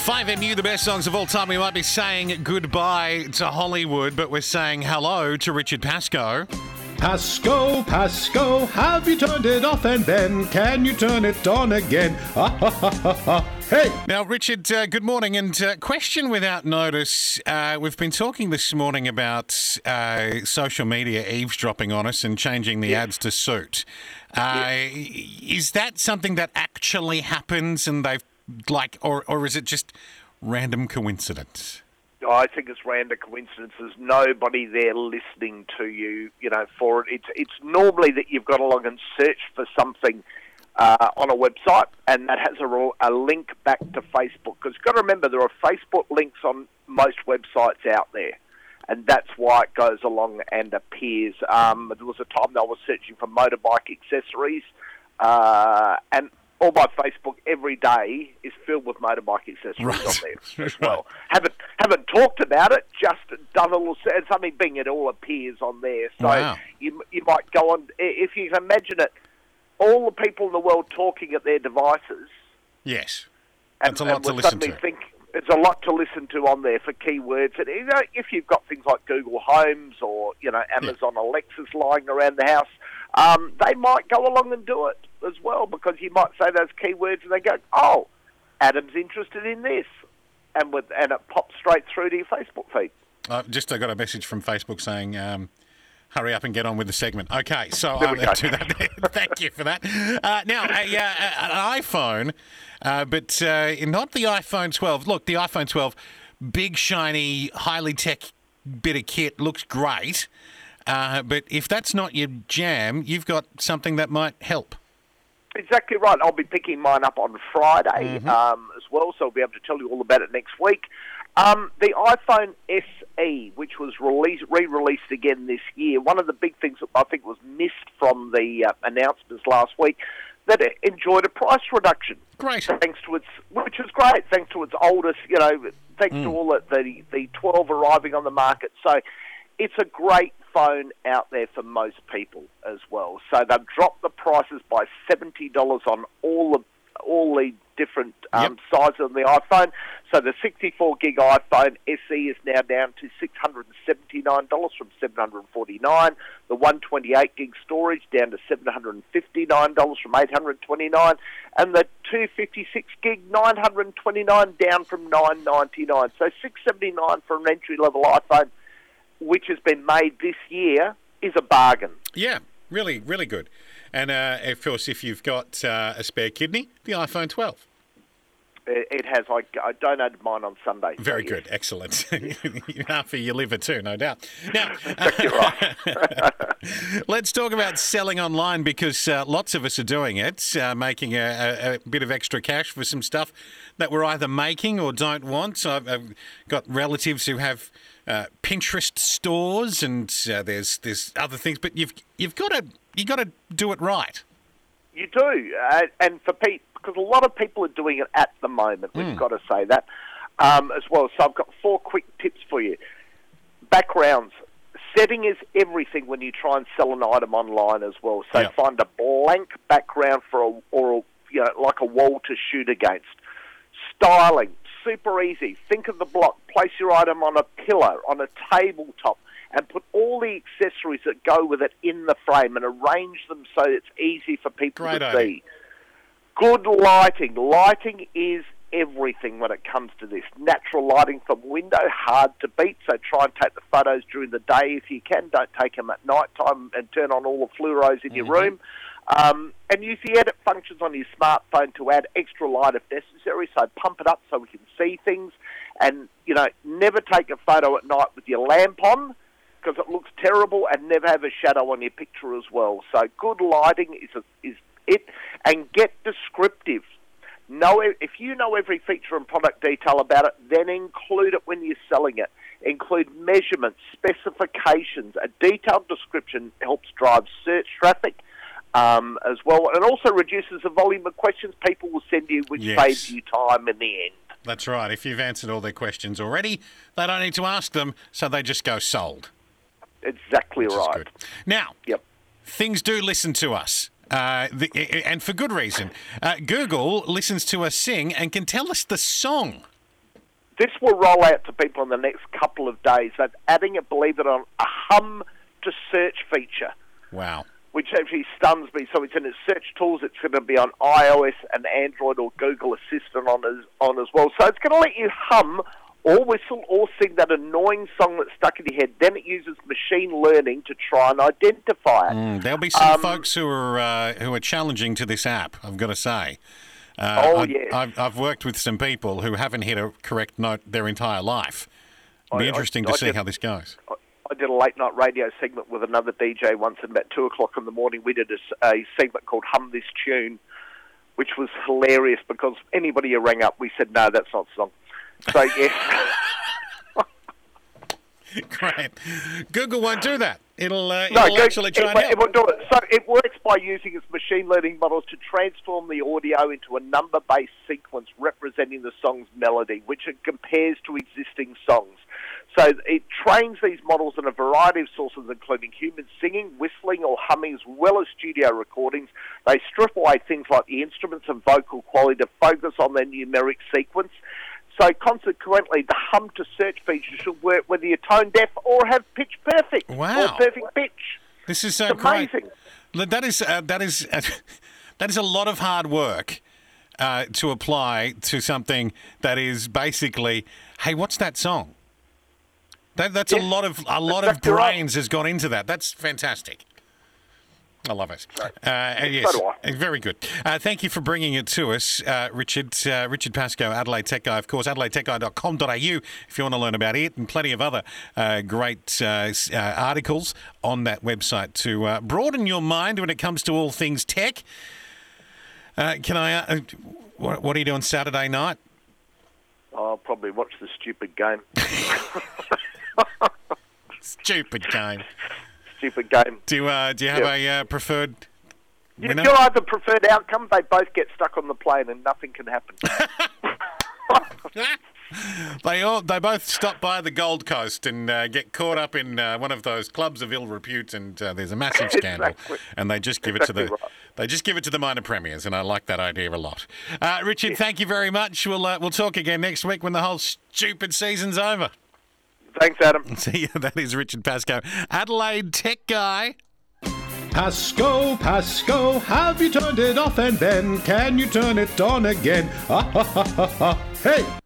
5MU, the best songs of all time. We might be saying goodbye to Hollywood, but we're saying hello to Richard Pascoe. Pascoe, have you turned it off, and then can you turn it on again? Hey! Now, Richard, good morning, and question without notice. We've been talking this morning about social media eavesdropping on us and changing the ads to suit. Is that something that actually happens, and they've or is it just random coincidence? I think it's random coincidence. There's nobody there listening to you, for it. It's normally that you've got to log and search for something on a website, and that has a link back to Facebook. Because you've got to remember, there are Facebook links on most websites out there, and that's why it goes along and appears. There was a time that I was searching for motorbike accessories, and all my Facebook every day is filled with motorbike accessories on there as well. Haven't talked about it, just done a little, and something being it all appears on there. So you might go on, if you can imagine it, all the people in the world talking at their devices. Yes, that's a lot to listen to. It's a lot to listen to on there for keywords. And if you've got things like Google Homes or Amazon Alexas lying around the house, they might go along and do it as well, because you might say those keywords and they go, "Oh, Adam's interested in this," and it pops straight through to your Facebook feed. I got a message from Facebook saying, hurry up and get on with the segment. Okay, so There we go. do that. Thank you for that. Now, an iPhone, but not the iPhone 12. Look, the iPhone 12, big, shiny, highly tech bit of kit, looks great. But if that's not your jam, you've got something that might help. Exactly right. I'll be picking mine up on Friday as well, so I'll be able to tell you all about it next week. The iPhone SE, which was re-released again this year, one of the big things that I think was missed from the announcements last week, that it enjoyed a price reduction. Great. Which is great, thanks to its oldest, thanks to all the 12 arriving on the market. So it's a great phone out there for most people as well. So they've dropped the prices by $70 on all the different sizes of the iPhone. So the 64 gig iPhone SE is now down to $679 from $749. The 128 gig storage down to $759 from $829, and the 256 gig $929 down from $999. So $679 for an entry level iPhone, which has been made this year, is a bargain. Yeah, really, really good. And, of course, if you've got a spare kidney, the iPhone 12. It has. I donated mine on Sunday. Very good. Excellent. Enough for your liver too, no doubt. Now, exactly right. Let's talk about selling online, because lots of us are doing it, making a bit of extra cash for some stuff that we're either making or don't want. So I've got relatives who have Pinterest stores, and there's other things, but you've got to do it right. You do, and for Pete, because a lot of people are doing it at the moment. We've got to say that as well. So I've got 4 quick tips for you. Backgrounds. Setting is everything when you try and sell an item online as well. So find a blank background like a wall to shoot against. Styling. Super easy. Think of the block. Place your item on a pillar, on a tabletop, and put all the accessories that go with it in the frame and arrange them so it's easy for people to see. Good lighting. Lighting is everything when it comes to this. Natural lighting from window, hard to beat, so try and take the photos during the day if you can. Don't take them at night time, and turn on all the fluoros in your room. And use the edit functions on your smartphone to add extra light if necessary, so pump it up so we can see things. And, never take a photo at night with your lamp on, because it looks terrible, and never have a shadow on your picture as well. So good lighting is it, and get descriptive. If you know every feature and product detail about it, then include it when you're selling it. Include measurements, specifications. A detailed description helps drive search traffic as well, and also reduces the volume of questions people will send you, which saves you time in the end. That's right. If you've answered all their questions already, they don't need to ask them, so they just go sold. Exactly right. Good. Now, things do listen to us. And for good reason. Google listens to us sing and can tell us the song This will roll out to people in the next couple of days. They're adding, believe it or not, a hum to search feature. Wow. Which actually stuns me. So it's in its search tools. It's going to be on iOS and Android or Google Assistant on as well. So it's going to let you hum or whistle or sing that annoying song that's stuck in your head. Then it uses machine learning to try and identify it. There'll be some folks who are challenging to this app, I've got to say. Yes. I've worked with some people who haven't hit a correct note their entire life. It'll be interesting to see how this goes. I did a late-night radio segment with another DJ once, and about 2 o'clock in the morning we did a segment called Hum This Tune, which was hilarious because anybody who rang up, we said, no, that's not the song. So, yes. Great. Google won't do that. It'll actually try and help. It will do it. So it works by using its machine learning models to transform the audio into a number-based sequence representing the song's melody, which it compares to existing songs. So it trains these models in a variety of sources, including human singing, whistling, or humming, as well as studio recordings. They strip away things like the instruments and vocal quality to focus on their numeric sequence. So consequently, the hum to search feature should work whether you're tone deaf or have pitch perfect. Wow. Or perfect pitch. This is so it's amazing. Great. That is a lot of hard work to apply to something that is basically, hey, what's that song? That's yes, a lot of brains has gone into that. That's fantastic. I love it. Yes, so do I. Very good. Thank you for bringing it to us, Richard. Richard Pascoe, Adelaide Tech Guy, of course, adelaidetechguy.com.au if you want to learn about it, and plenty of other great articles on that website to broaden your mind when it comes to all things tech. Can I? What are you doing Saturday night? I'll probably watch the stupid game. Stupid game. Stupid game. Do you have a preferred winner? You're either preferred outcome. They both get stuck on the plane and nothing can happen. They both stop by the Gold Coast and get caught up in one of those clubs of ill repute, and there's a massive scandal. Exactly. And they just give it to the minor premiers, and I like that idea a lot. Richard, thank you very much. We'll talk again next week when the whole stupid season's over. Thanks, Adam. See you. That is Richard Pascoe, Adelaide Tech Guy. Pascoe, have you turned it off, and then can you turn it on again? Hey!